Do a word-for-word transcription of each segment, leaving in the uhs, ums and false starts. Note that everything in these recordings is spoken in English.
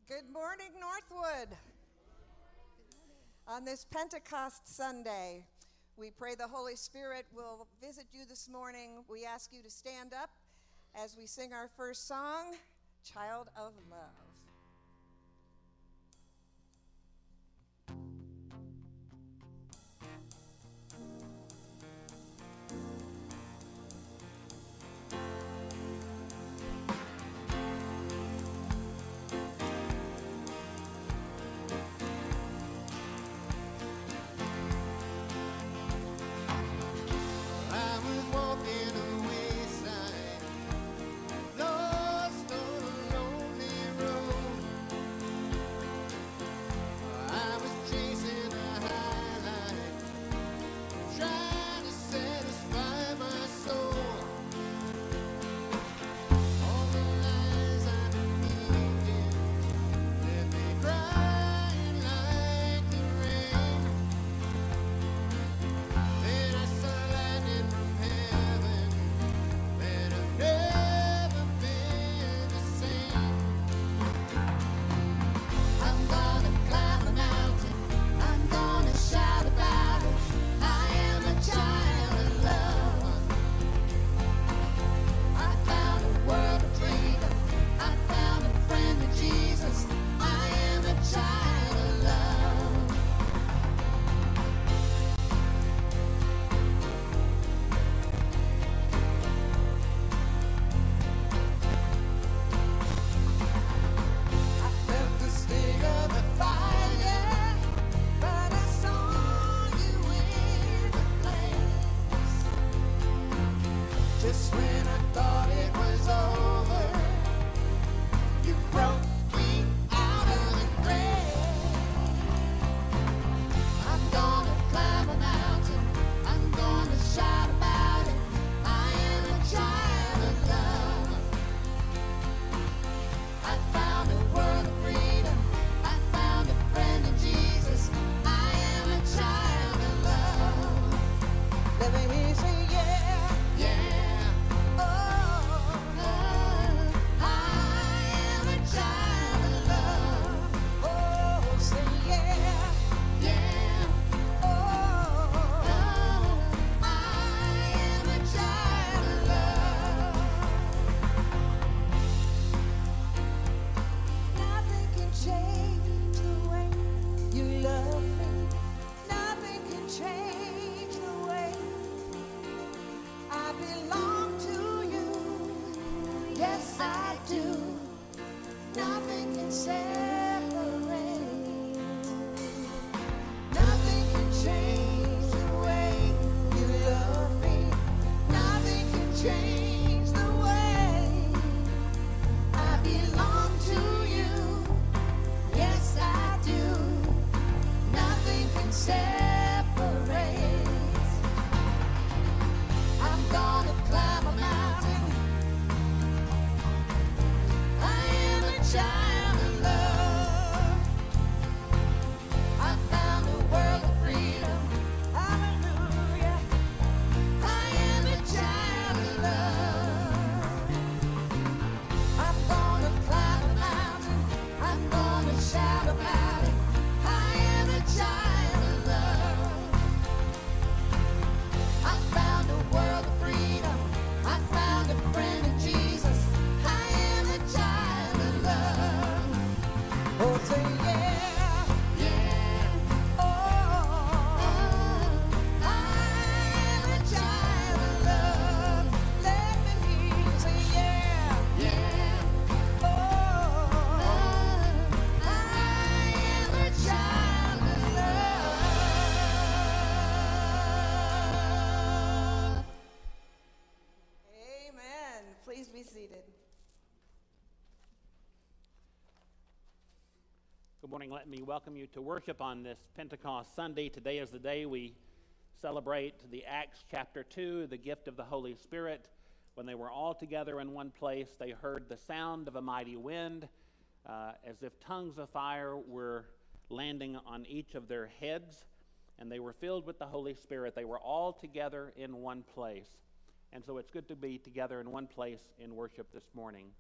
Good morning, Northwood. On this Pentecost Sunday, we pray the Holy Spirit will visit you this morning. We ask you to stand up as we sing our first song, Child of Love. Good morning. Let me welcome you to worship on this Pentecost Sunday. Today is the day we celebrate the Acts chapter two, the gift of the Holy Spirit. When they were all together in one place, they heard the sound of a mighty wind, uh, as if tongues of fire were landing on each of their heads, and they were filled with the Holy Spirit. They were all together in one place. And so it's good to be together in one place in worship this morning.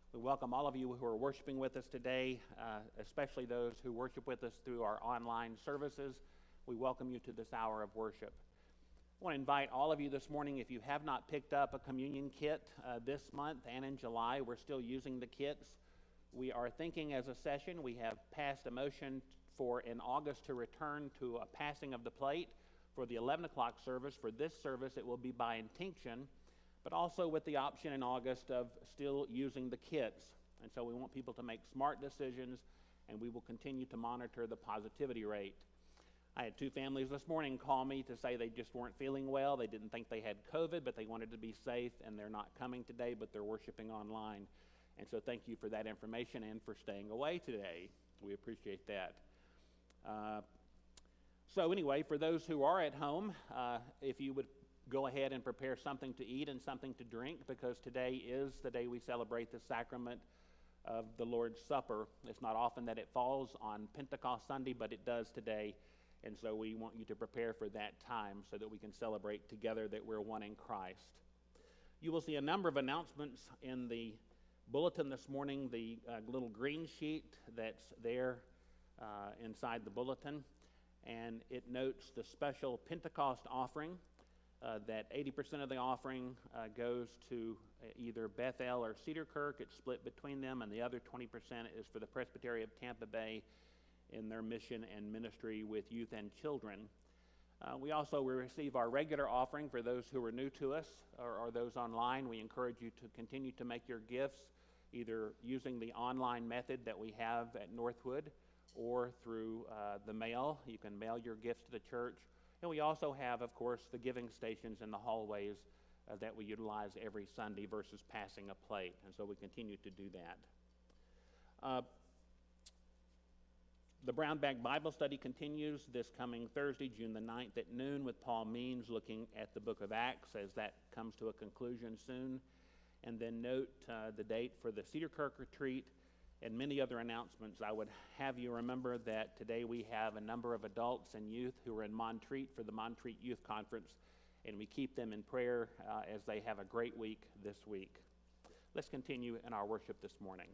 We welcome all of you who are worshiping with us today, uh, especially those who worship with us through our online services. We welcome you to this hour of worship. I want to invite all of you this morning, if you have not picked up a communion kit uh, this month and in July, we're still using the kits. We are thinking as a session, we have passed a motion for in August to return to a passing of the plate for the eleven o'clock service. For this service, it will be by intinction, but also with the option in August of still using the kits. And so we want people to make smart decisions, and we will continue to monitor the positivity rate. I had two families this morning call me to say they just weren't feeling well. They didn't think they had COVID, but they wanted to be safe, and they're not coming today, but they're worshiping online. And so thank you for that information and for staying away today. We appreciate that. Uh, so anyway, for those who are at home, uh, if you would go ahead and prepare something to eat and something to drink, because today is the day we celebrate the sacrament of the Lord's Supper. It's not often that it falls on Pentecost Sunday, but it does today. And so we want you to prepare for that time so that we can celebrate together that we're one in Christ. You will see a number of announcements in the bulletin this morning, the uh, little green sheet that's there uh, inside the bulletin. And it notes the special Pentecost offering, uh, that eighty percent of the offering uh, goes to either Bethel or Cedar Kirk. It's split between them, and the other twenty percent is for the Presbytery of Tampa Bay in their mission and ministry with youth and children. Uh, we also will receive our regular offering for those who are new to us or, or those online. We encourage you to continue to make your gifts either using the online method that we have at Northwood or through uh, the mail. You can mail your gifts to the church. And we also have, of course, the giving stations in the hallways uh, that we utilize every Sunday versus passing a plate. And so we continue to do that. Uh, The Brown Bag Bible Study continues this coming Thursday, June the ninth at noon with Paul Means looking at the book of Acts as that comes to a conclusion soon. And then note uh, the date for the Cedar Kirk retreat and many other announcements. I would have you remember that today we have a number of adults and youth who are in Montreat for the Montreat Youth Conference, and we keep them in prayer uh, as they have a great week this week. Let's continue in our worship this morning.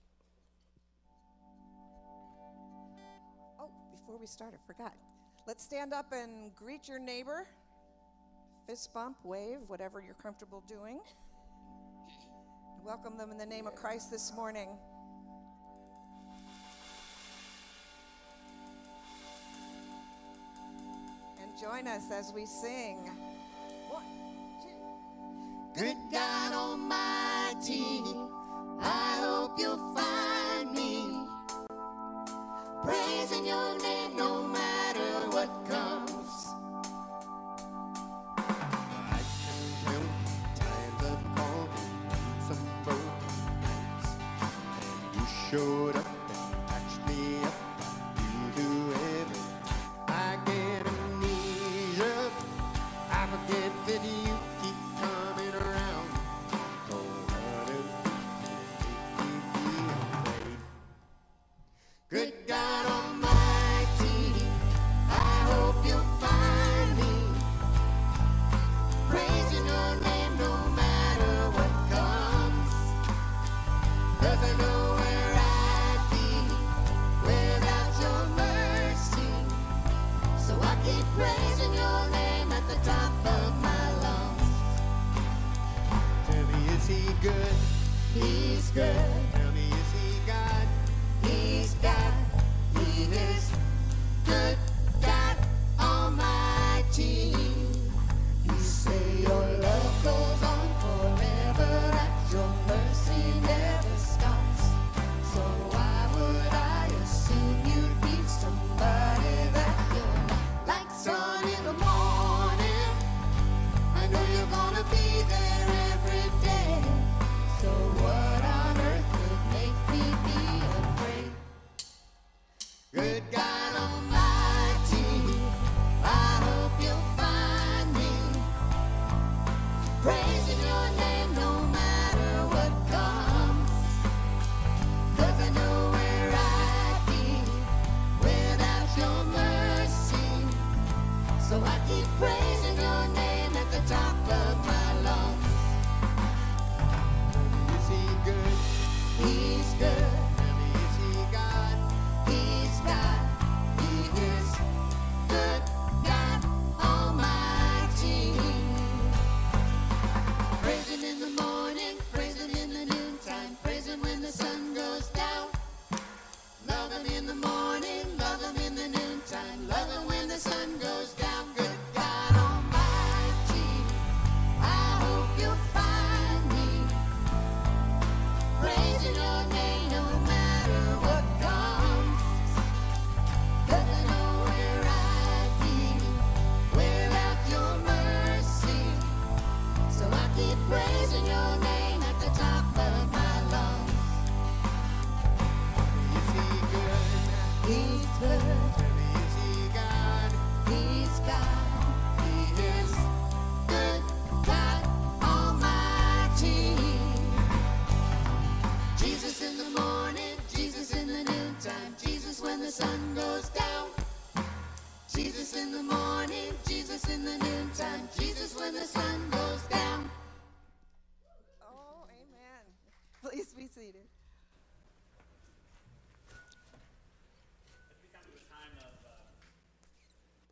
Before we start, I forgot. Let's stand up and greet your neighbor. Fist bump, wave, whatever you're comfortable doing. Welcome them in the name of Christ this morning. And join us as we sing. One, two. Good God Almighty, I hope you'll find me praising your name no matter what comes. I can count times of calling some broken nights, and you showed up and patched me up. You do everything. I get amnesia. I forget that you keep coming around. Oh, honey, make me feel afraid. Good God Almighty, I hope you'll find me praising your name no matter what comes. 'Cause I know where I'd be without your mercy. So I keep praising your name at the top of my lungs. Tell me, is he good? He's good. Tell me, is he God? He's God.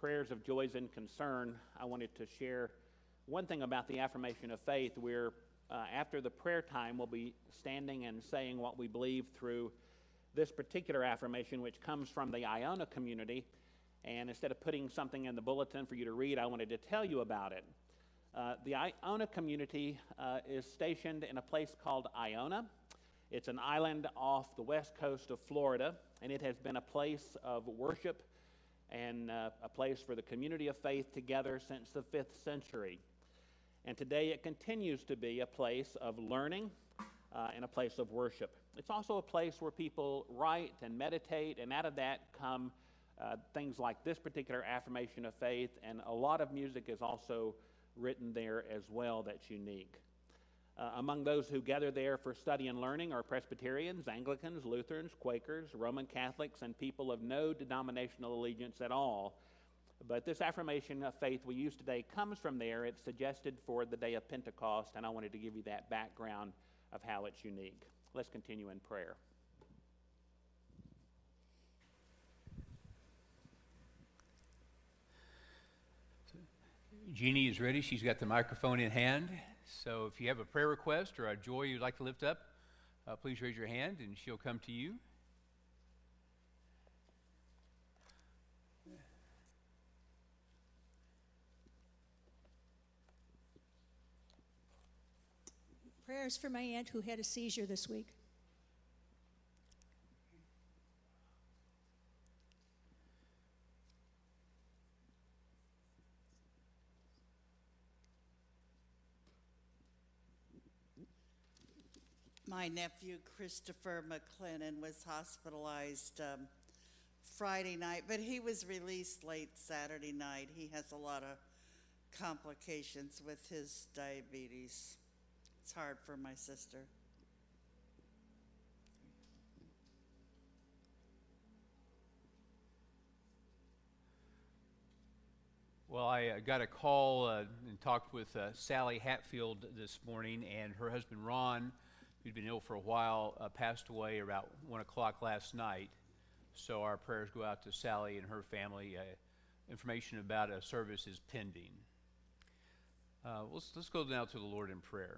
prayers of joys and concern, I wanted to share one thing about the affirmation of faith. We're, uh, after the prayer time, we'll be standing and saying what we believe through this particular affirmation, which comes from the Iona community. And instead of putting something in the bulletin for you to read, I wanted to tell you about it. Uh, the Iona community uh, is stationed in a place called Iona. It's an island off the west coast of Florida, and it has been a place of worship and uh, a place for the community of faith together since the fifth century. And today it continues to be a place of learning uh, and a place of worship. It's also a place where people write and meditate, and out of that come uh, things like this particular affirmation of faith, and a lot of music is also written there as well that's unique. Uh, among those who gather there for study and learning are Presbyterians, Anglicans, Lutherans, Quakers, Roman Catholics, and people of no denominational allegiance at all. But this affirmation of faith we use today comes from there. It's suggested for the day of Pentecost, and I wanted to give you that background of how it's unique. Let's continue in prayer. Jeannie is ready. She's got the microphone in hand. So if you have a prayer request or a joy you'd like to lift up, uh, please raise your hand and she'll come to you. Prayers for my aunt who had a seizure this week. My nephew, Christopher McLennan, was hospitalized um, Friday night, but he was released late Saturday night. He has a lot of complications with his diabetes. It's hard for my sister. Well, I uh, got a call uh, and talked with uh, Sally Hatfield this morning, and her husband Ron, who'd been ill for a while, uh, passed away about one o'clock last night. So our prayers go out to Sally and her family. Uh, information about a service is pending. Uh, let's, let's go now to the Lord in prayer.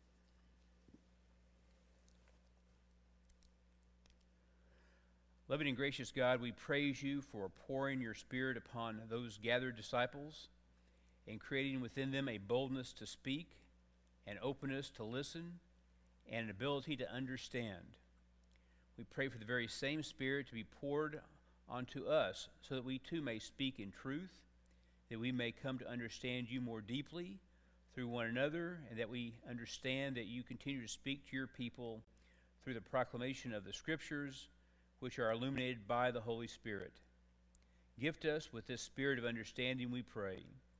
Loving and gracious God, we praise you for pouring your Spirit upon those gathered disciples and creating within them a boldness to speak, an openness to listen, and an ability to understand. We pray for the very same Spirit to be poured onto us so that we too may speak in truth, that we may come to understand you more deeply through one another, and that we understand that you continue to speak to your people through the proclamation of the Scriptures, which are illuminated by the Holy Spirit. Gift us with this spirit of understanding, we pray.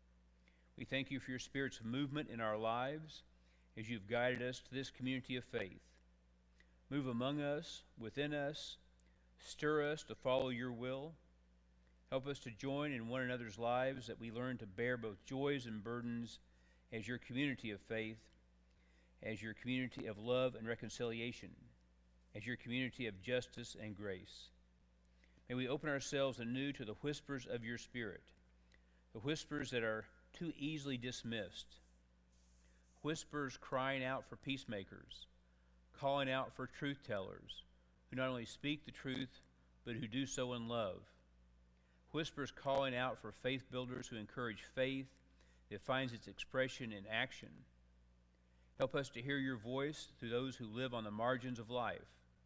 We thank you for your Spirit's movement in our lives as you've guided us to this community of faith. Move among us, within us, stir us to follow your will. Help us to join in one another's lives, that we learn to bear both joys and burdens as your community of faith, as your community of love and reconciliation, as your community of justice and grace. May we open ourselves anew to the whispers of your Spirit, the whispers that are too easily dismissed, whispers crying out for peacemakers, calling out for truth tellers who not only speak the truth, but who do so in love. Whispers calling out for faith builders who encourage faith that finds its expression in action. Help us to hear your voice through those who live on the margins of life.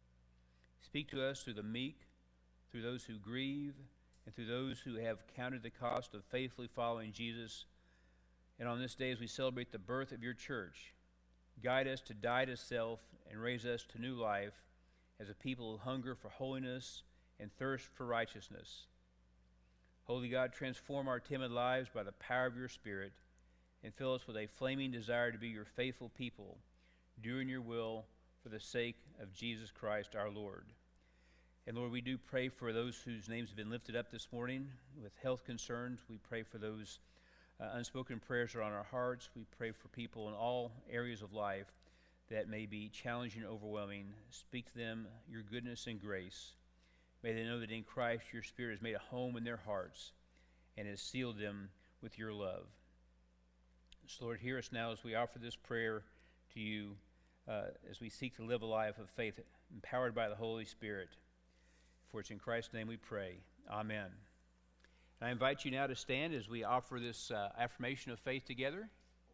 Speak to us through the meek, through those who grieve, and through those who have counted the cost of faithfully following Jesus. And on this day, as we celebrate the birth of your church, guide us to die to self and raise us to new life as a people who hunger for holiness and thirst for righteousness. Holy God, transform our timid lives by the power of your Spirit and fill us with a flaming desire to be your faithful people, doing your will for the sake of Jesus Christ our Lord. And Lord, we do pray for those whose names have been lifted up this morning with health concerns. We pray for those uh, unspoken prayers that are on our hearts. We pray for people in all areas of life that may be challenging and overwhelming. Speak to them your goodness and grace. May they know that in Christ your Spirit has made a home in their hearts, and has sealed them with your love. So, Lord, hear us now as we offer this prayer to you, uh, as we seek to live a life of faith empowered by the Holy Spirit. For it's in Christ's name we pray. Amen. And I invite you now to stand as we offer this uh, affirmation of faith together.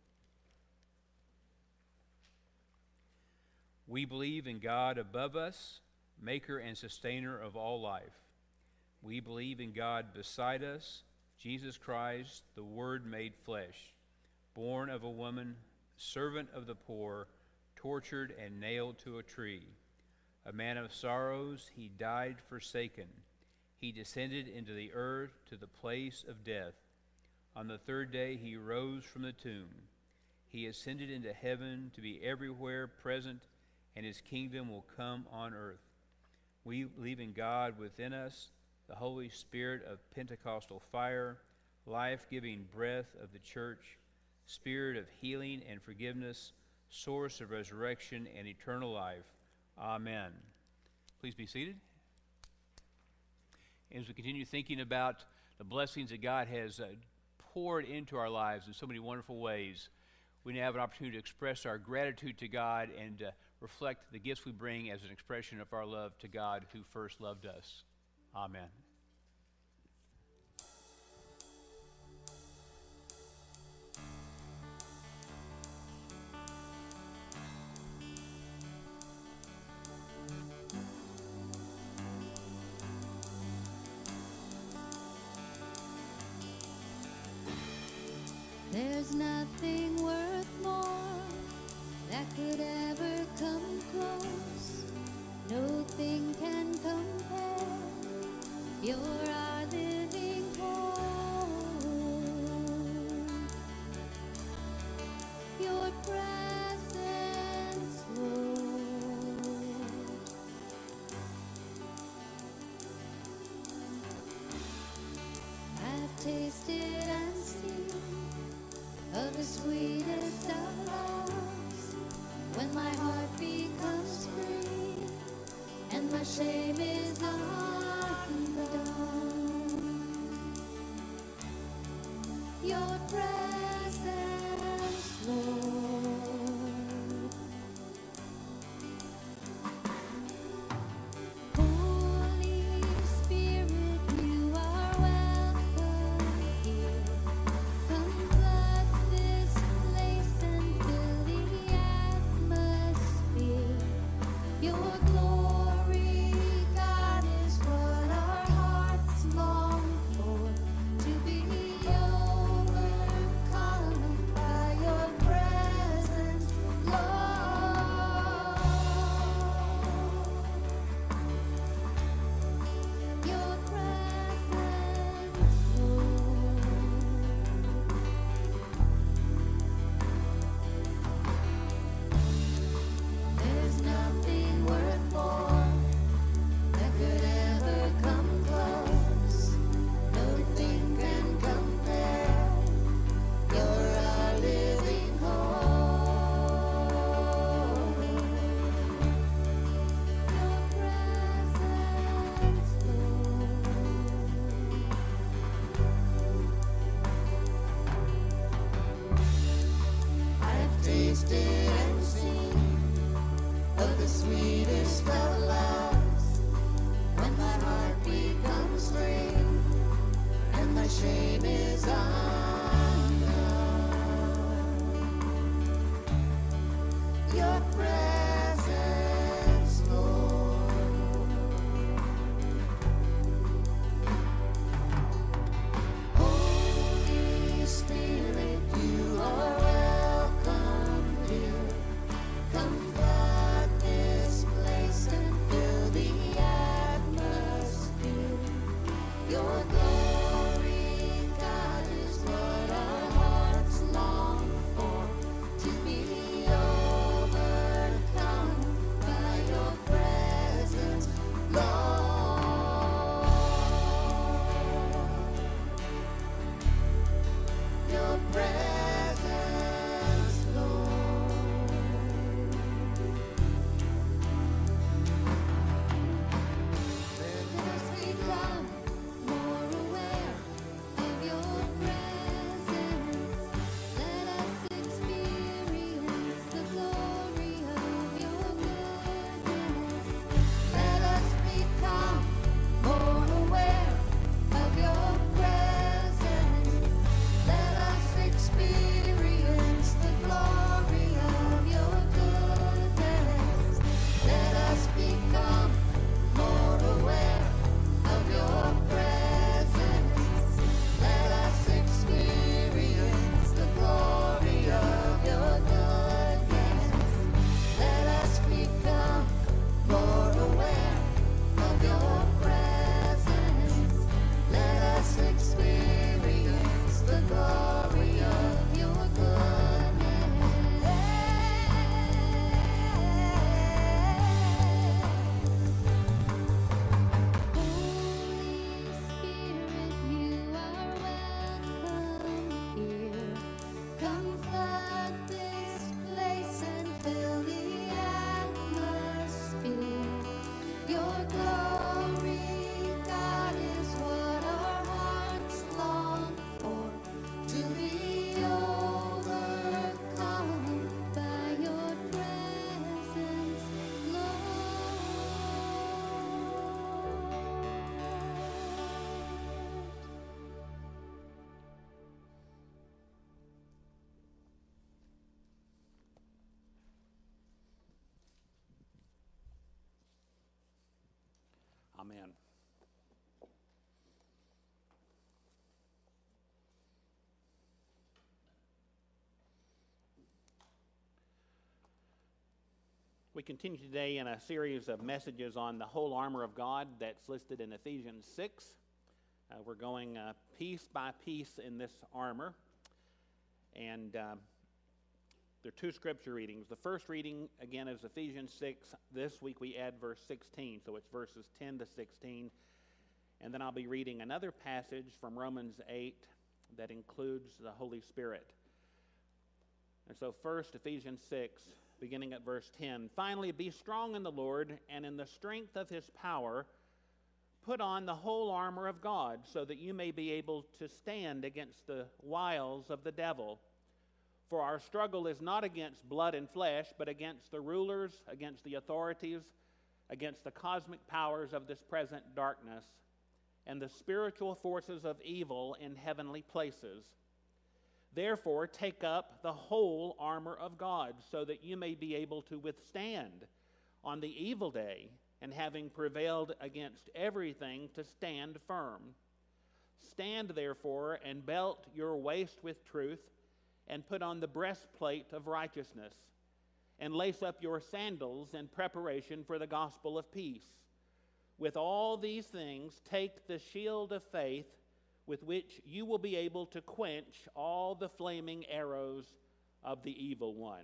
We believe in God above us, maker and sustainer of all life. We believe in God beside us, Jesus Christ, the Word made flesh, born of a woman, servant of the poor, tortured and nailed to a tree. A man of sorrows, he died forsaken. He descended into the earth to the place of death. On the third day he rose from the tomb. He ascended into heaven to be everywhere present, and his kingdom will come on earth. We believe in God within us, the Holy Spirit of Pentecostal fire, life-giving breath of the church, Spirit of healing and forgiveness, source of resurrection and eternal life. Amen. Please be seated. As we continue thinking about the blessings that God has uh, poured into our lives in so many wonderful ways, we now have an opportunity to express our gratitude to God and uh, reflect the gifts we bring as an expression of our love to God who first loved us. Amen. There's nothing worth more that could ever come close. No thing can compare. You're our living hope. Your presence, Lord. I've tasted and seen of the sweetest of loves, when my heart becomes free and my shame is undone. Your presence, Lord. Holy Spirit, you are welcome here. Come flood this place and fill the atmosphere. Your glory, God, is what our hearts long for. To be overcome by your presence, Lord. Your presence, Lord. There's nothing worth more that could ever come close. Nothing can compare. You're our living hope. Your presence, Lord. I've tasted and seen of the sweetest of loves, when my heart becomes free and my shame is undone. Your presence, Lord. Holy Spirit, you are welcome here. Come flood this place and fill the atmosphere. Your glory, God, is what our hearts long for. To be overcome by your presence, Lord. Your presence, Lord. Let us become more Amen. We continue today in a series of messages on the whole armor of God that's listed in Ephesians six. Uh, we're going uh, piece by piece in this armor. And uh, there are two scripture readings. The first reading, again, is Ephesians six. This week we add verse sixteen, so it's verses ten to sixteen. And then I'll be reading another passage from Romans eight that includes the Holy Spirit. And so first, Ephesians six, beginning at verse ten. Finally, be strong in the Lord and in the strength of his power. Put on the whole armor of God so that you may be able to stand against the wiles of the devil. For our struggle is not against blood and flesh, but against the rulers, against the authorities, against the cosmic powers of this present darkness, and the spiritual forces of evil in heavenly places. Therefore, take up the whole armor of God, so that you may be able to withstand on the evil day, and having prevailed against everything, to stand firm. Stand, therefore, and belt your waist with truth, and put on the breastplate of righteousness, and lace up your sandals in preparation for the gospel of peace. With all these things, take the shield of faith, with which you will be able to quench all the flaming arrows of the evil one.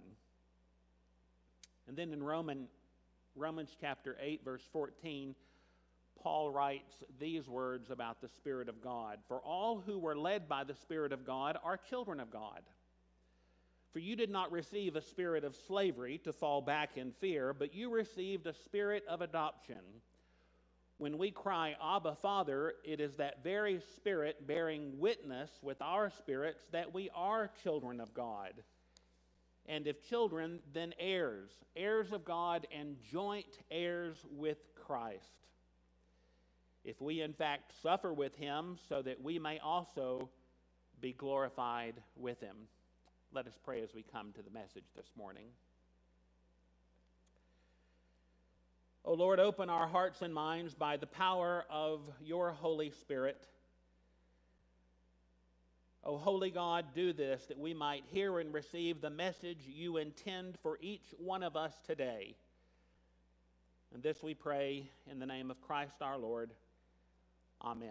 And then in Roman, Romans chapter eight, verse fourteen, Paul writes these words about the Spirit of God. For all who were led by the Spirit of God are children of God. For you did not receive a spirit of slavery to fall back in fear, but you received a spirit of adoption. When we cry, Abba, Father, it is that very Spirit bearing witness with our spirits that we are children of God. And if children, then heirs, heirs of God and joint heirs with Christ. If we in fact suffer with him, so that we may also be glorified with him. Let us pray as we come to the message this morning. O Lord, open our hearts and minds by the power of your Holy Spirit. O holy God, do this, that we might hear and receive the message you intend for each one of us today. And this we pray in the name of Christ our Lord. Amen.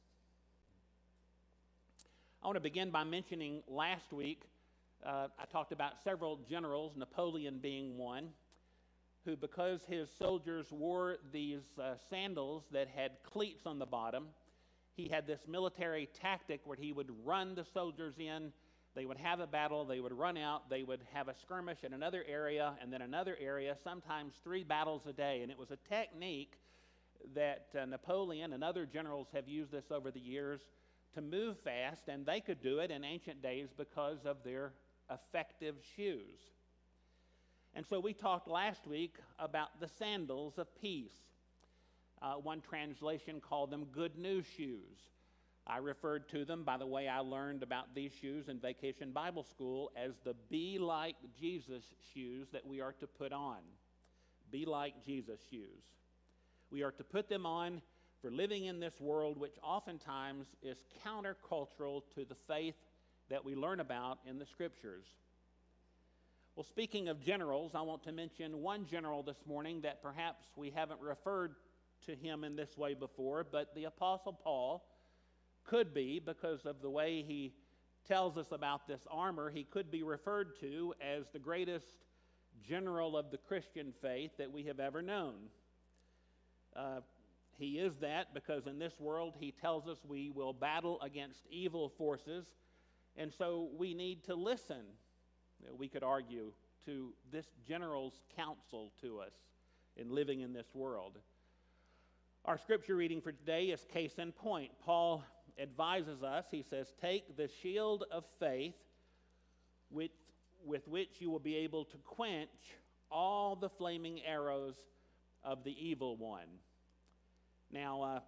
I want to begin by mentioning last week, uh, I talked about several generals, Napoleon being one, who, because his soldiers wore these uh, sandals that had cleats on the bottom, he had this military tactic where he would run the soldiers in, they would have a battle, they would run out, they would have a skirmish in another area, and then another area, sometimes three battles a day. And it was a technique that uh, Napoleon and other generals have used this over the years to move fast, and they could do it in ancient days because of their effective shoes. And so we talked last week about the sandals of peace. Uh, one translation called them good news shoes. I referred to them, by the way, I learned about these shoes in Vacation Bible School, as the Be Like Jesus shoes that we are to put on. Be Like Jesus shoes. We are to put them on for living in this world, which oftentimes is countercultural to the faith that we learn about in the Scriptures. Well, speaking of generals, I want to mention one general this morning that perhaps we haven't referred to him in this way before, but the Apostle Paul could be, because of the way he tells us about this armor, he could be referred to as the greatest general of the Christian faith that we have ever known. Uh, he is that because in this world he tells us we will battle against evil forces, and so we need to listen, we could argue, to this general's counsel to us in living in this world. Our scripture reading for today is case in point. Paul advises us, he says, take the shield of faith with, with which you will be able to quench all the flaming arrows of the evil one. Now, uh,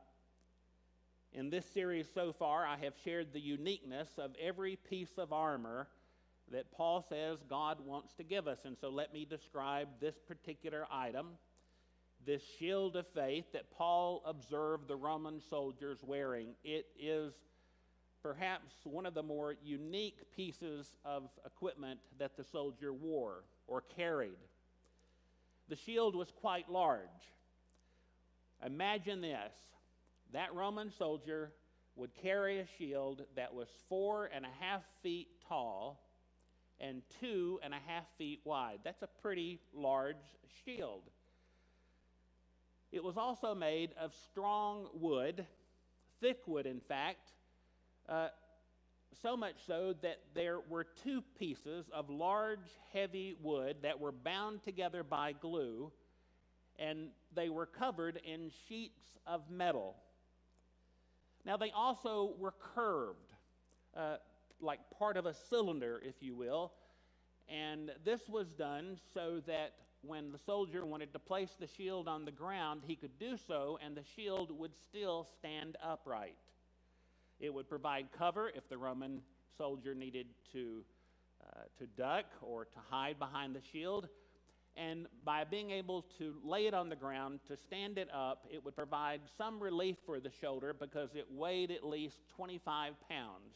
in this series so far, I have shared the uniqueness of every piece of armor that Paul says God wants to give us. And so let me describe this particular item. this shield of faith that Paul observed the Roman soldiers wearing. It is perhaps one of the more unique pieces of equipment that the soldier wore or carried. The shield was quite large. Imagine this. That Roman soldier would carry a shield that was four and a half feet tall and two and a half feet wide. That's a pretty large shield. It was also made of strong wood, thick wood in fact, uh, so much so that there were two pieces of large, heavy wood that were bound together by glue, and they were covered in sheets of metal. Now, they also were curved, uh, like part of a cylinder, if you will, and this was done so that when the soldier wanted to place the shield on the ground, he could do so, and the shield would still stand upright. It would provide cover if the Roman soldier needed to, uh, to duck or to hide behind the shield. And by being able to lay it on the ground, to stand it up, it would provide some relief for the shoulder because it weighed at least twenty-five pounds.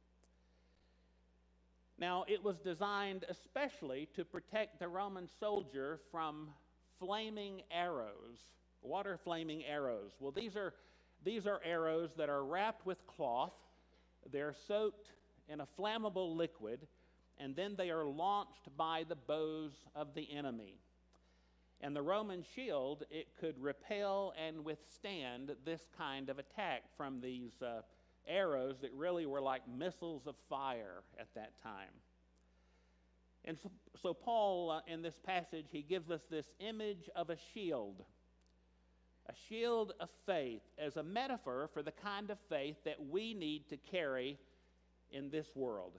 Now, it was designed especially to protect the Roman soldier from flaming arrows, water flaming arrows. Well, these are, these are arrows that are wrapped with cloth. They're soaked in a flammable liquid, and then they are launched by the bows of the enemy. And the Roman shield, it could repel and withstand this kind of attack from these uh, arrows that really were like missiles of fire at that time. And so, so Paul, uh, in this passage, he gives us this image of a shield, a shield of faith as a metaphor for the kind of faith that we need to carry in this world.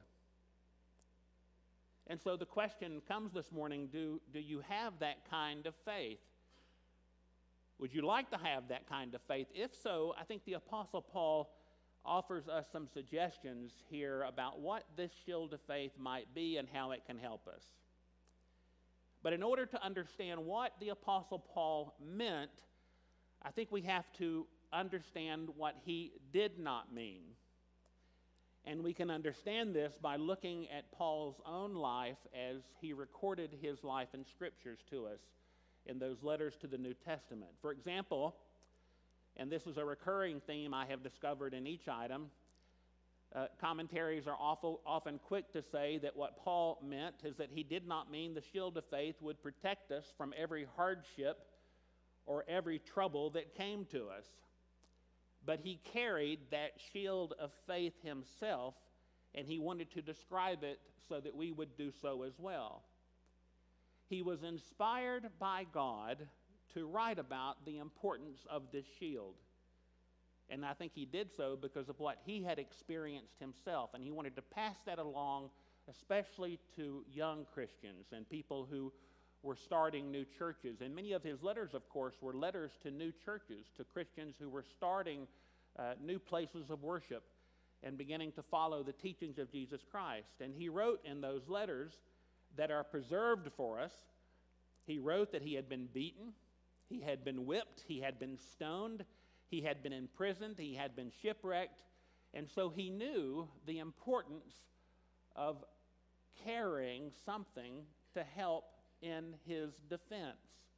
And so the question comes this morning, do, do you have that kind of faith? Would you like to have that kind of faith? If so, I think the Apostle Paul offers us some suggestions here about what this shield of faith might be and how it can help us. But in order to understand what the Apostle Paul meant, I think we have to understand what he did not mean. And we can understand this by looking at Paul's own life as he recorded his life in Scriptures to us in those letters to the New Testament. For example, and this is a recurring theme I have discovered in each item, uh, commentaries are awful, often quick to say that what Paul meant is that he did not mean the shield of faith would protect us from every hardship or every trouble that came to us. But he carried that shield of faith himself, and he wanted to describe it so that we would do so as well. He was inspired by God to write about the importance of this shield. And I think he did so because of what he had experienced himself, and he wanted to pass that along, especially to young Christians and people who were starting new churches. And many of his letters, of course, were letters to new churches, to Christians who were starting uh, new places of worship and beginning to follow the teachings of Jesus Christ. And he wrote in those letters that are preserved for us, he wrote that he had been beaten, he had been whipped, he had been stoned, he had been imprisoned, he had been shipwrecked, and so he knew the importance of carrying something to help in his defense.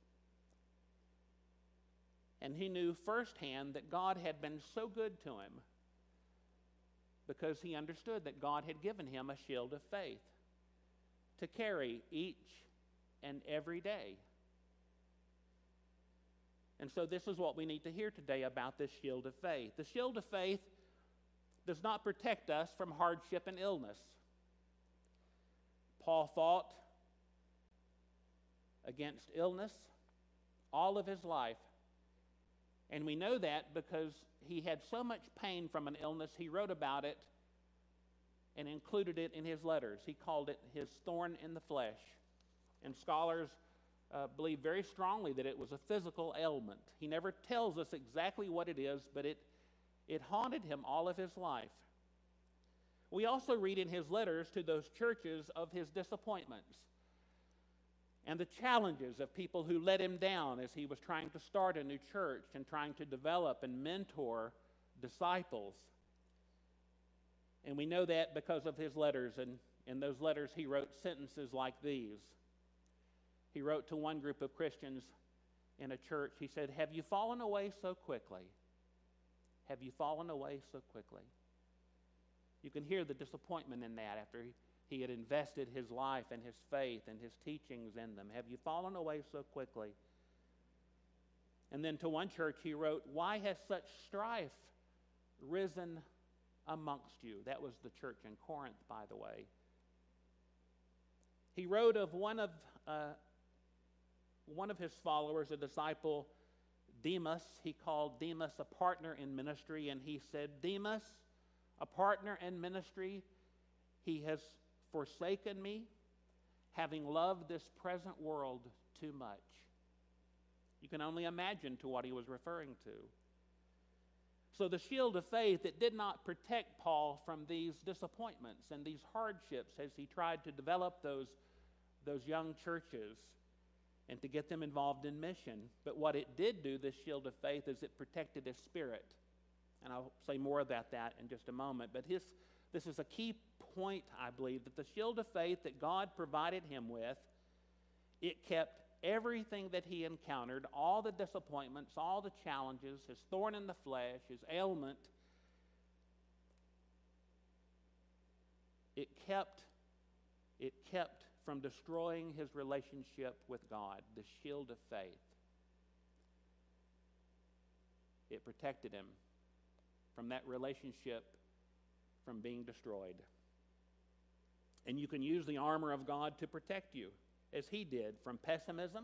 And he knew firsthand that God had been so good to him because he understood that God had given him a shield of faith to carry each and every day. And so this is what we need to hear today about this shield of faith. The shield of faith does not protect us from hardship and illness. Paul fought against illness all of his life. And we know that because he had so much pain from an illness, he wrote about it and included it in his letters. He called it his thorn in the flesh. And scholars uh, believe very strongly that it was a physical ailment. He never tells us exactly what it is, but it, it haunted him all of his life. We also read in his letters to those churches of his disappointments. and the challenges of people who let him down as he was trying to start a new church and trying to develop and mentor disciples. And we know that because of his letters, and in those letters he wrote sentences like these. He wrote to one group of Christians in a church, he said, "Have you fallen away so quickly? Have you fallen away so quickly?" You can hear the disappointment in that after he, he had invested his life and his faith and his teachings in them. Have you fallen away so quickly? And then to one church he wrote, "Why has such strife risen amongst you?" That was the church in Corinth, by the way. He wrote of one of uh, one of his followers, a disciple, Demas. He called Demas a partner in ministry, and he said, "Demas, a partner in ministry, he has forsaken me, having loved this present world too much." You can only imagine to what he was referring to. So the shield of faith, it did not protect Paul from these disappointments and these hardships as he tried to develop those, those young churches and to get them involved in mission. But what it did do, this shield of faith, is it protected his spirit. And I'll say more about that in just a moment. But his, this is a key point, I believe, that the shield of faith that God provided him with, it kept everything that he encountered, all the disappointments, all the challenges, his thorn in the flesh, his ailment, it kept, it kept from destroying his relationship with God, the shield of faith. It protected him from that relationship from being destroyed. And you can use the armor of God to protect you, as he did, from pessimism,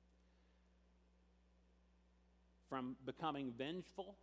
from becoming vengeful,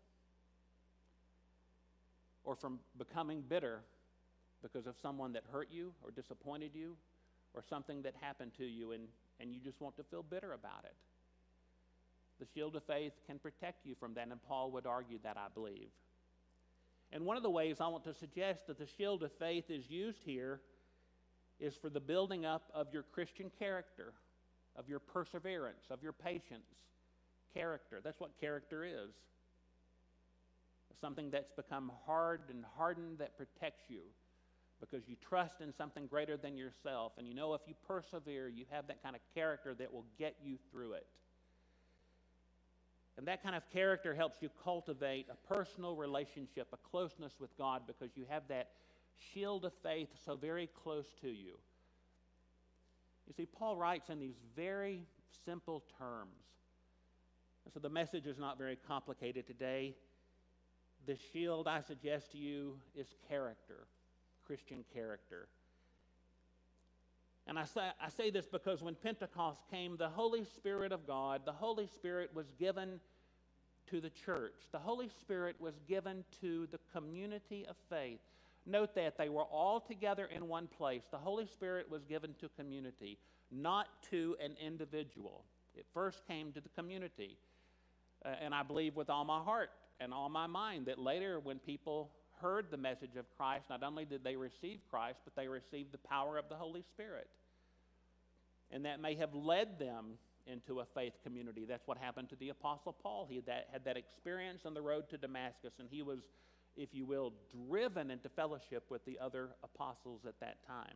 or from becoming bitter because of someone that hurt you or disappointed you or something that happened to you, and, and you just want to feel bitter about it. The shield of faith can protect you from that, and Paul would argue that, I believe. And one of the ways I want to suggest that the shield of faith is used here is for the building up of your Christian character, of your perseverance, of your patience. Character, that's what character is. Something that's become hard and hardened that protects you because you trust in something greater than yourself, and you know if you persevere, you have that kind of character that will get you through it. And that kind of character helps you cultivate a personal relationship, a closeness with God, because you have that shield of faith so very close to you. You see, Paul writes in these very simple terms. And so the message is not very complicated today. The shield, I suggest to you, is character, Christian character. And I say, I say this because when Pentecost came, the Holy Spirit of God, the Holy Spirit was given to the church. The Holy Spirit was given to the community of faith. Note that they were all together in one place. The Holy Spirit was given to community, not to an individual. It first came to the community. Uh, and I believe with all my heart and all my mind that later when people heard the message of Christ, not only did they receive Christ, but they received the power of the Holy Spirit. And that may have led them into a faith community. That's what happened to the Apostle Paul. He had that, had that experience on the road to Damascus, and he was, if you will, driven into fellowship with the other apostles at that time.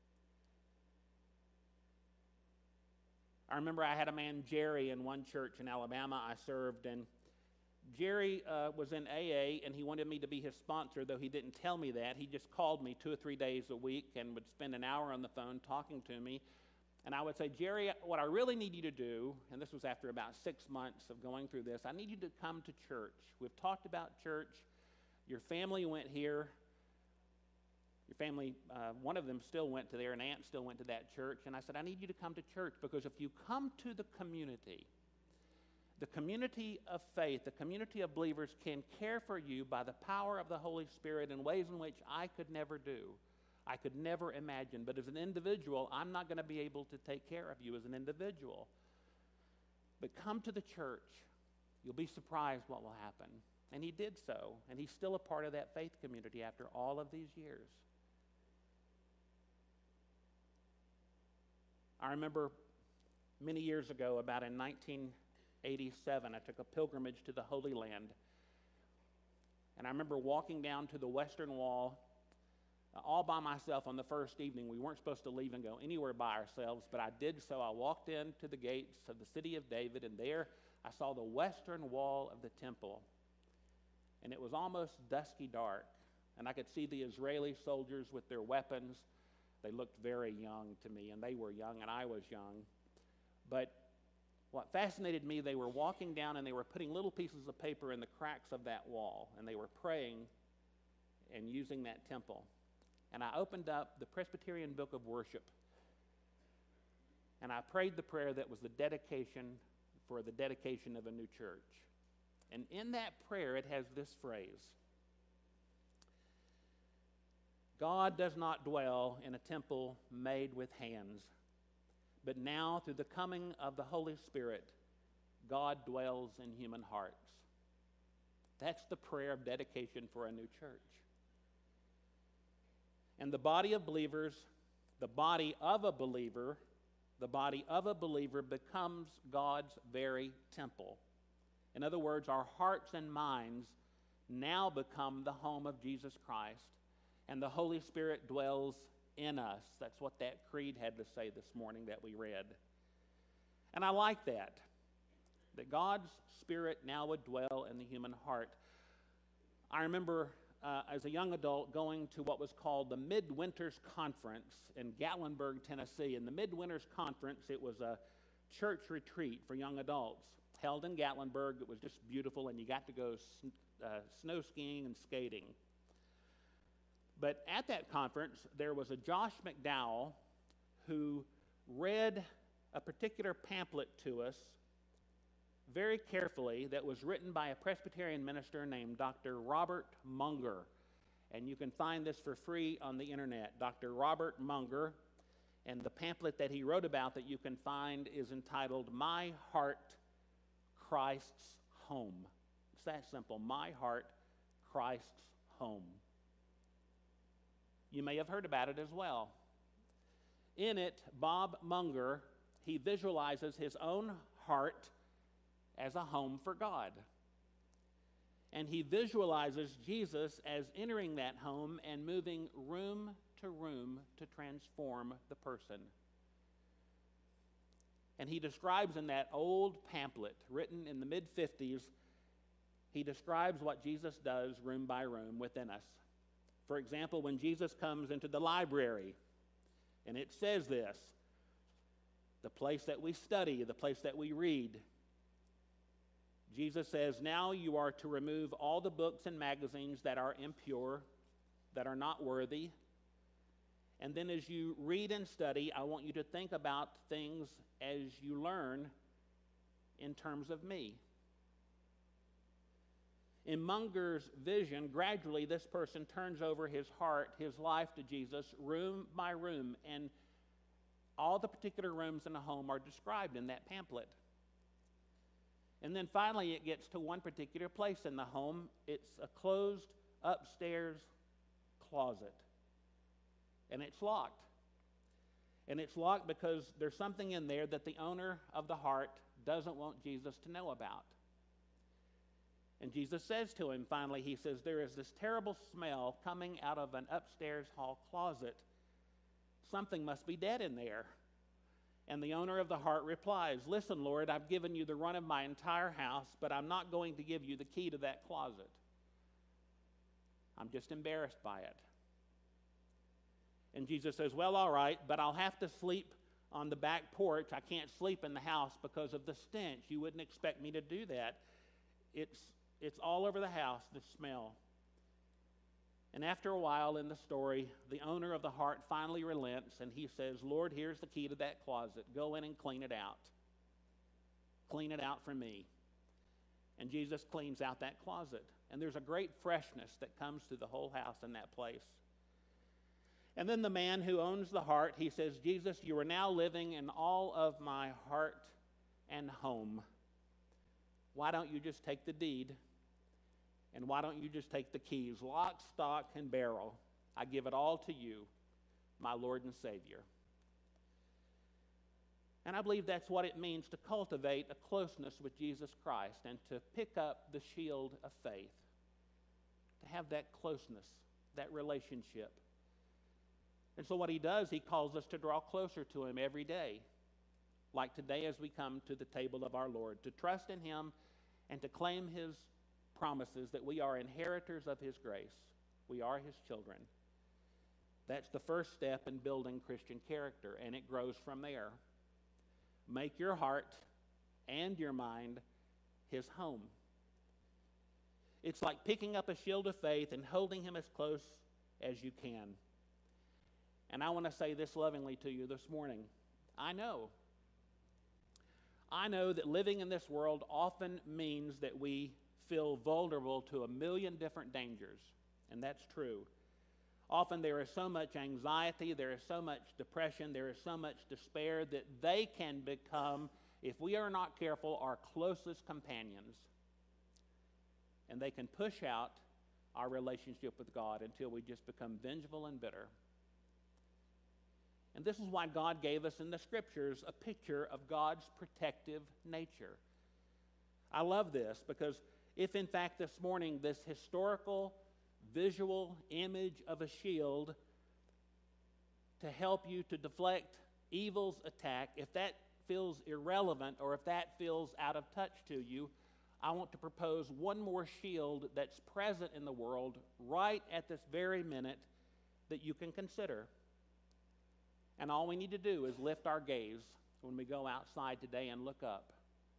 I remember I had a man, Jerry, in one church in Alabama I served, and Jerry uh, was in A A, and he wanted me to be his sponsor, though he didn't tell me that. He just called me two or three days a week and would spend an hour on the phone talking to me. And I would say, Jerry, what I really need you to do, and this was after about six months of going through this, I need you to come to church. We've talked about church. Your family went here. Your family, uh, one of them still went to there, an aunt still went to that church. And I said, I need you to come to church, because if you come to the community, the community of faith, the community of believers can care for you by the power of the Holy Spirit in ways in which I could never do. I could never imagine. But as an individual, I'm not going to be able to take care of you as an individual. But come to the church. You'll be surprised what will happen. And he did so. And he's still a part of that faith community after all of these years. I remember Many years ago, about in nineteen eighty-seven, I took a pilgrimage to the Holy Land. And I remember walking down to the Western Wall uh, all by myself on the first evening. We weren't supposed to leave and go anywhere by ourselves, but I did so. I walked into the gates of the city of David, and there I saw the Western Wall of the temple. And it was almost dusky dark, and I could see the Israeli soldiers with their weapons. They looked very young to me, and they were young, and I was young. But what fascinated me, they were walking down and they were putting little pieces of paper in the cracks of that wall, and they were praying and using that temple. And I opened up the Presbyterian Book of Worship, and I prayed the prayer that was the dedication for the dedication of a new church. And in that prayer, it has this phrase: God does not dwell in a temple made with hands, but now, through the coming of the Holy Spirit, God dwells in human hearts. That's the prayer of dedication for a new church. And the body of believers, the body of a believer, the body of a believer becomes God's very temple. In other words, our hearts and minds now become the home of Jesus Christ, and the Holy Spirit dwells in us. That's what that creed had to say this morning that we read. And I like that, that God's Spirit now would dwell in the human heart. I remember uh, as a young adult going to what was called the Midwinters Conference in Gatlinburg, Tennessee. In the Midwinters Conference, it was a church retreat for young adults held in Gatlinburg. It was just beautiful, and you got to go uh, snow skiing and skating. But at that conference, there was a Josh McDowell who read a particular pamphlet to us very carefully that was written by a Presbyterian minister named Doctor Robert Munger. And you can find this for free on the internet. Doctor Robert Munger, and the pamphlet that he wrote about that you can find is entitled My Heart, Christ's Home. It's that simple. My Heart, Christ's Home. You may have heard about it as well. In it, Bob Munger, he visualizes his own heart as a home for God. And he visualizes Jesus as entering that home and moving room to room to transform the person. And he describes in that old pamphlet, written in the mid fifties, he describes what Jesus does room by room within us. For example, when Jesus comes into the library, and it says this, the place that we study, the place that we read, Jesus says, now you are to remove all the books and magazines that are impure, that are not worthy. And then as you read and study, I want you to think about things as you learn in terms of me. In Munger's vision, gradually this person turns over his heart, his life to Jesus, room by room, and all the particular rooms in a home are described in that pamphlet. And then finally it gets to one particular place in the home. It's a closed upstairs closet, and it's locked. And it's locked because there's something in there that the owner of the heart doesn't want Jesus to know about. And Jesus says to him, finally, he says, there is this terrible smell coming out of an upstairs hall closet. Something must be dead in there. And the owner of the heart replies, listen, Lord, I've given you the run of my entire house, but I'm not going to give you the key to that closet. I'm just embarrassed by it. And Jesus says, well, all right, but I'll have to sleep on the back porch. I can't sleep in the house because of the stench. You wouldn't expect me to do that. It's It's all over the house, the smell. And after a while in the story, the owner of the heart finally relents, and he says, Lord, here's the key to that closet. Go in and clean it out. Clean it out for me. And Jesus cleans out that closet. And there's a great freshness that comes through the whole house in that place. And then the man who owns the heart, he says, Jesus, you are now living in all of my heart and home. Why don't you just take the deed? And why don't you just take the keys? Lock, stock, and barrel. I give it all to you, my Lord and Savior. And I believe that's what it means to cultivate a closeness with Jesus Christ and to pick up the shield of faith, to have that closeness, that relationship. And so what he does, he calls us to draw closer to him every day, like today as we come to the table of our Lord, to trust in him and to claim his promises that we are inheritors of his grace. We are his children. That's the first step in building Christian character, and it grows from there. Make your heart and your mind his home. It's like picking up a shield of faith and holding him as close as you can. And I want to say this lovingly to you this morning. I know. I know that living in this world often means that we feel vulnerable to a million different dangers, and that's true. Often there is so much anxiety, there is so much depression, there is so much despair that they can become, if we are not careful, our closest companions. And they can push out our relationship with God until we just become vengeful and bitter. And this is why God gave us in the Scriptures a picture of God's protective nature. I love this because if in fact this morning this historical visual image of a shield to help you to deflect evil's attack, if that feels irrelevant or if that feels out of touch to you, I want to propose one more shield that's present in the world right at this very minute that you can consider. And all we need to do is lift our gaze when we go outside today and look up.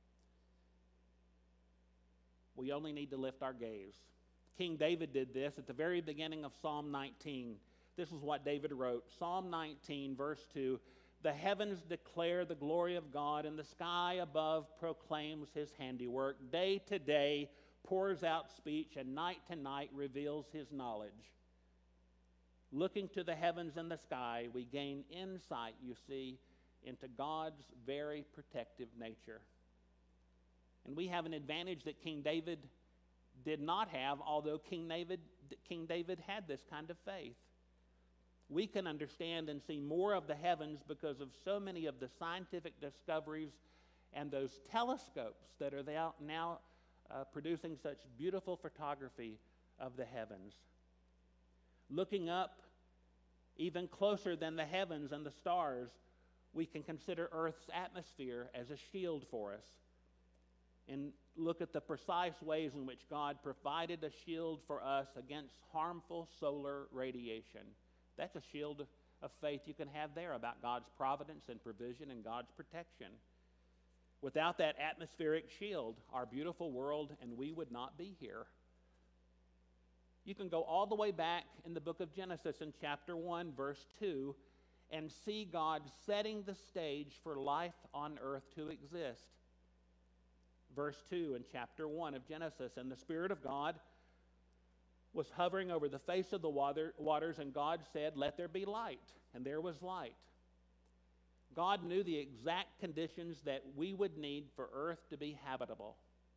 We only need to lift our gaze. King David did this at the very beginning of Psalm nineteen. This is what David wrote. Psalm nineteen, verse two, "The heavens declare the glory of God, and the sky above proclaims his handiwork. Day to day pours out speech, and night to night reveals his knowledge." Looking to the heavens and the sky, we gain insight, you see, into God's very protective nature. And we have an advantage that King David did not have, although King David, King David had this kind of faith. We can understand and see more of the heavens because of so many of the scientific discoveries and those telescopes that are now, now uh, producing such beautiful photography of the heavens. Looking up even closer than the heavens and the stars, we can consider Earth's atmosphere as a shield for us and look at the precise ways in which God provided a shield for us against harmful solar radiation. That's a shield of faith you can have there about God's providence and provision and God's protection. Without that atmospheric shield, our beautiful world and we would not be here. You can go all the way back in the book of Genesis in chapter one, verse two, and see God setting the stage for life on earth to exist. Verse two in chapter one of Genesis, "And the Spirit of God was hovering over the face of the water, waters, and God said, 'Let there be light,' and there was light." God knew the exact conditions that we would need for earth to be habitable.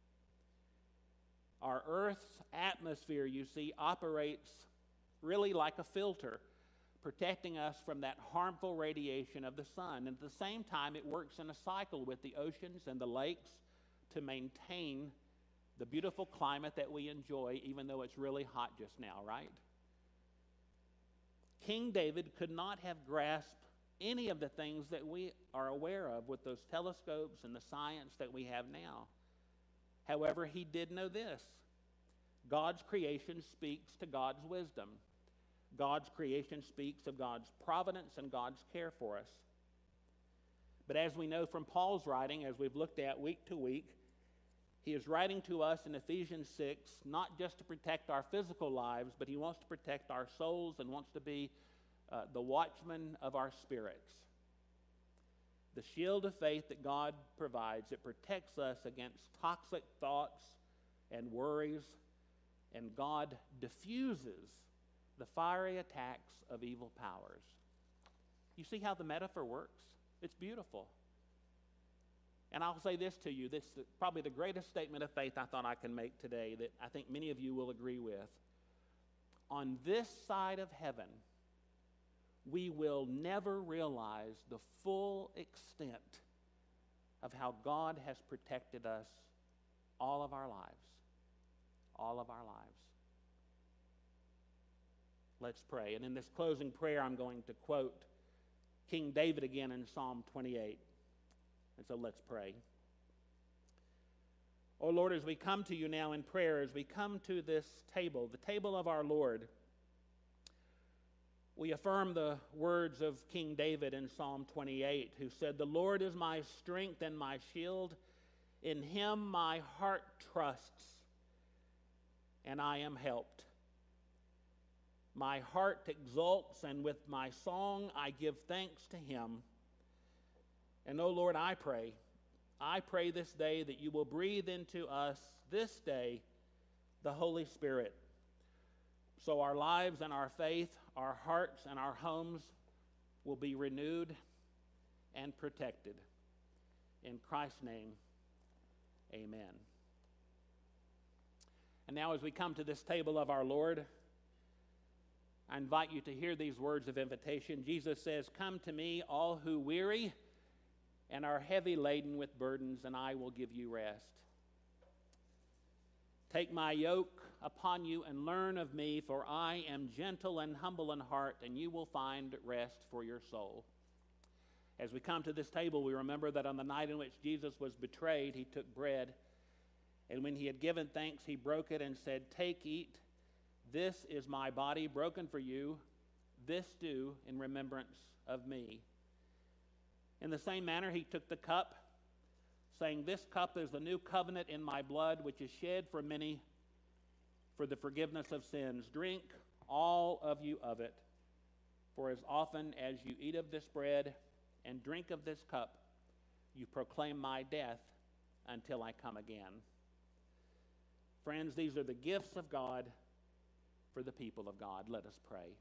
Our Earth's atmosphere, you see, operates really like a filter, protecting us from that harmful radiation of the sun. And at the same time, it works in a cycle with the oceans and the lakes to maintain the beautiful climate that we enjoy, even though it's really hot just now, right? King David could not have grasped any of the things that we are aware of with those telescopes and the science that we have now. However, he did know this: God's creation speaks to God's wisdom. God's creation speaks of God's providence and God's care for us. But as we know from Paul's writing, as we've looked at week to week, he is writing to us in Ephesians six, not just to protect our physical lives, but he wants to protect our souls and wants to be uh, the watchman of our spirits. The shield of faith that God provides, it protects us against toxic thoughts and worries, and God diffuses the fiery attacks of evil powers. You see how the metaphor works? It's beautiful. And I'll say this to you, this is probably the greatest statement of faith I thought I can make today that I think many of you will agree with. On this side of heaven, we will never realize the full extent of how God has protected us all of our lives. All of our lives. Let's pray. And in this closing prayer, I'm going to quote King David again in Psalm twenty-eight. And so let's pray. Oh Lord, as we come to you now in prayer, as we come to this table, the table of our Lord, we affirm the words of King David in Psalm twenty-eight, who said, "The Lord is my strength and my shield. In him my heart trusts, and I am helped. My heart exults, and with my song I give thanks to him. And, oh Lord, I pray, I pray this day that you will breathe into us this day the Holy Spirit, so our lives and our faith, our hearts and our homes will be renewed and protected. In Christ's name, amen." And now as we come to this table of our Lord, I invite you to hear these words of invitation. Jesus says, "Come to me, all who weary and are heavy laden with burdens, and I will give you rest. Take my yoke upon you and learn of me, for I am gentle and humble in heart, and you will find rest for your soul." As we come to this table, we remember that on the night in which Jesus was betrayed, he took bread, and when he had given thanks, he broke it and said, "Take, eat. This is my body broken for you. This do in remembrance of me." In the same manner, he took the cup, saying, "This cup is the new covenant in my blood, which is shed for many for the forgiveness of sins. Drink, all of you, of it. For as often as you eat of this bread and drink of this cup, you proclaim my death until I come again." Friends, these are the gifts of God for the people of God. Let us pray.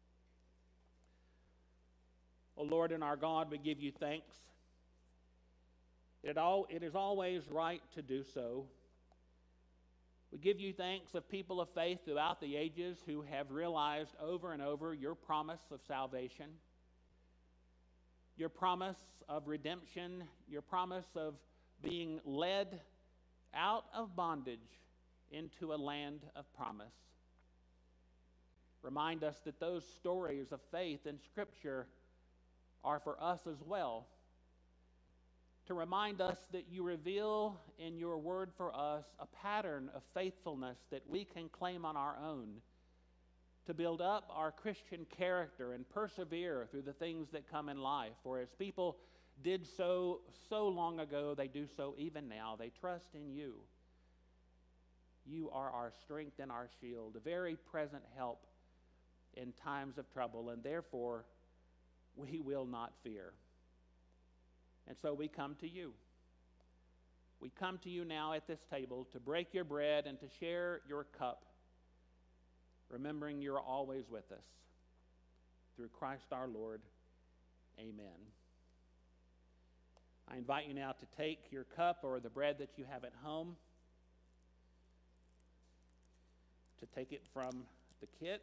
O Lord and our God, we give you thanks. It, all, it is always right to do so. We give you thanks of people of faith throughout the ages who have realized over and over your promise of salvation, your promise of redemption, your promise of being led out of bondage into a land of promise. Remind us that those stories of faith in Scripture are for us as well. To remind us that you reveal in your word for us a pattern of faithfulness that we can claim on our own to build up our Christian character and persevere through the things that come in life. For as people did so so long ago, they do so even now. They trust in you. You are our strength and our shield, a very present help in times of trouble, and therefore we will not fear. And so we come to you. We come to you now at this table to break your bread and to share your cup, remembering you're always with us. Through Christ our Lord, amen. I invite you now to take your cup or the bread that you have at home, to take it from the kit.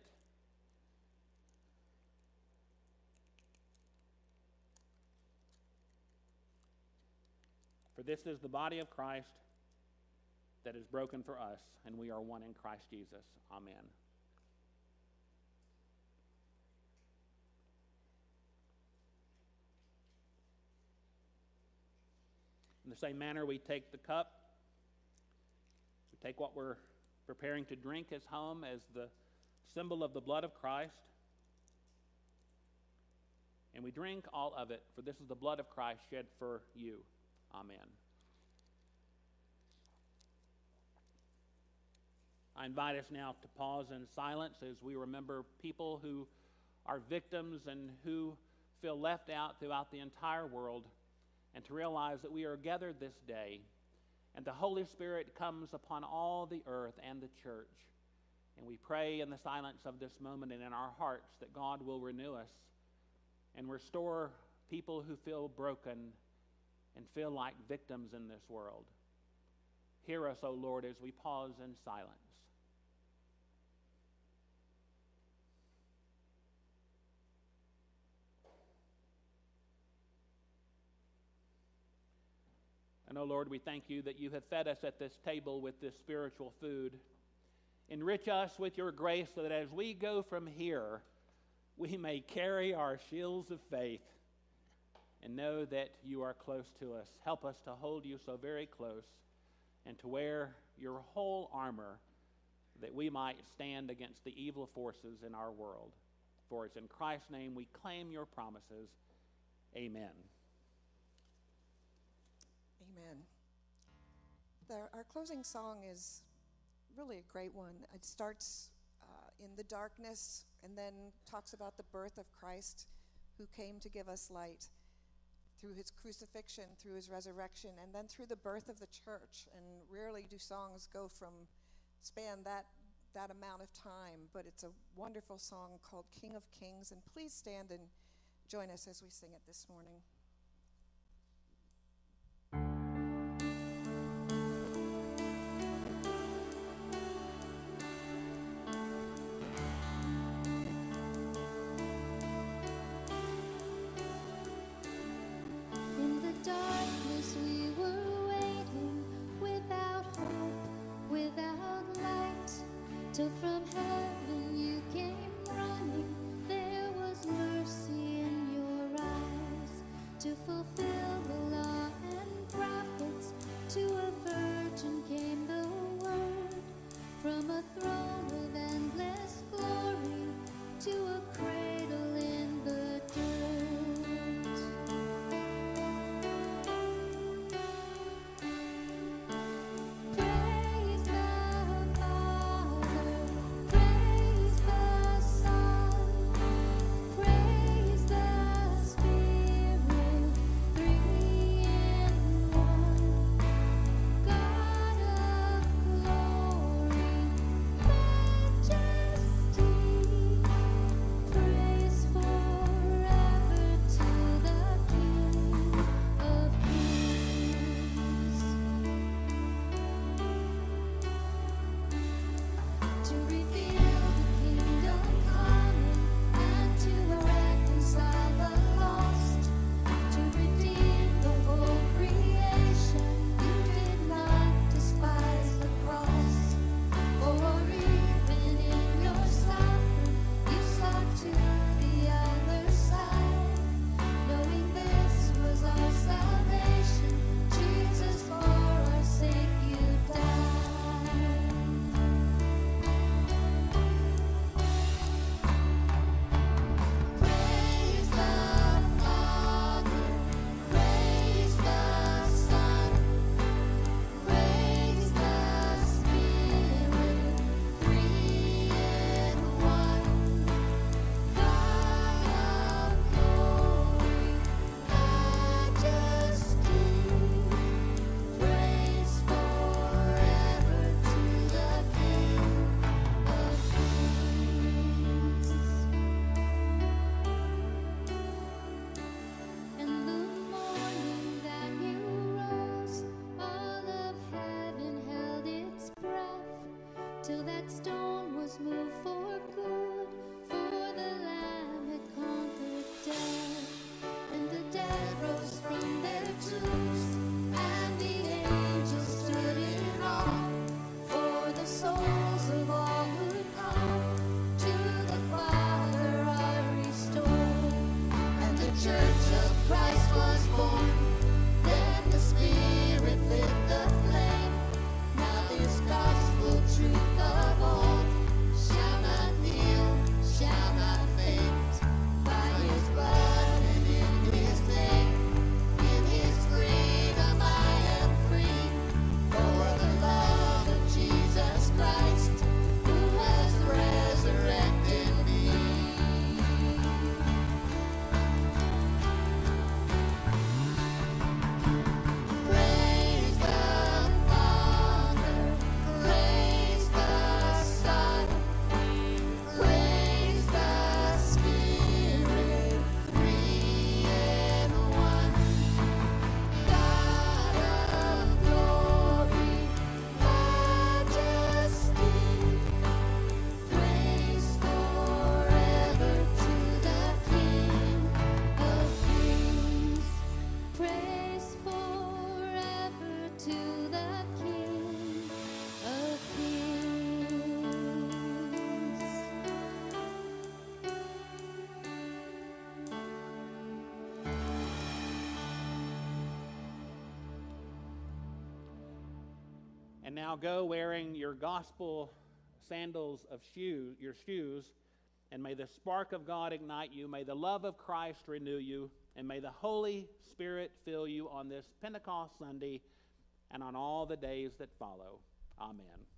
For this is the body of Christ that is broken for us, and we are one in Christ Jesus. Amen. In the same manner, we take the cup. We take what we're preparing to drink as home as the symbol of the blood of Christ. And we drink all of it, for this is the blood of Christ shed for you. Amen. I invite us now to pause in silence as we remember people who are victims and who feel left out throughout the entire world, and to realize that we are gathered this day and the Holy Spirit comes upon all the earth and the church. And we pray in the silence of this moment and in our hearts that God will renew us and restore people who feel broken and feel like victims in this world. Hear us, O Lord, as we pause in silence. And, oh Lord, we thank you that you have fed us at this table with this spiritual food. Enrich us with your grace so that as we go from here, we may carry our shields of faith and know that you are close to us. Help us to hold you so very close and to wear your whole armor that we might stand against the evil forces in our world. For it's in Christ's name we claim your promises. Amen. Amen. The, our closing song is really a great one. It starts uh, in the darkness and then talks about the birth of Christ, who came to give us light through his crucifixion, through his resurrection, and then through the birth of the church. And rarely do songs go from span that that amount of time, but it's a wonderful song called King of Kings. And please stand and join us as we sing it this morning. In the darkness we were waiting, without hope, without light, till from heaven you came running. There was mercy in your eyes, to fulfill the law and prophets. To a virgin came the word, from a throne of endless glory, to a cradle in the dirt. Praise the Father, praise the Son, praise the Spirit, three in one. God of glory, majesty, praise forever to the King of Kings. To reveal the kingdom coming, and to reconcile the lost, to redeem the whole creation. You did not despise the cross, for even in your suffering you sought to the other side. Knowing this was our salvation, Jesus, for our sake you died. Praise the Father, praise the Son, praise the Spirit, three in one. God of glory, majesty, praise forever to the King of Kings. And the morning that you rose, all of heaven held its breath, till that stone was moved for good, for the Lamb had conquered death. And the dead rose from their tombs, and the angels stood in awe, for the souls of all who come to the Father are restored. And the church of Christ was born. Then the Spirit lit the flame. Now this gospel truth of old shall not now go wearing your gospel sandals of shoe, your shoes, and may the spark of God ignite you. May the love of Christ renew you. And may the Holy Spirit fill you on this Pentecost Sunday and on all the days that follow. Amen.